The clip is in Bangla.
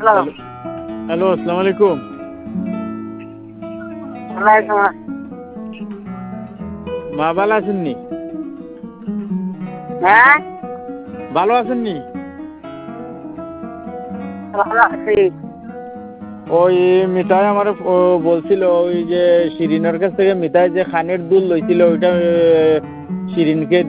হ্যালো, আসসালামু আলাইকুম। মা ভালো আছেননি? হ্যাঁ, ভালো আছেননি? ভালো আছি। ওই মিঠাই আমার বলছিল ওই যে শিরিনের কাছ থেকে মিঠাই যে খানের দুল লইছিল ওইটা শিরিনকে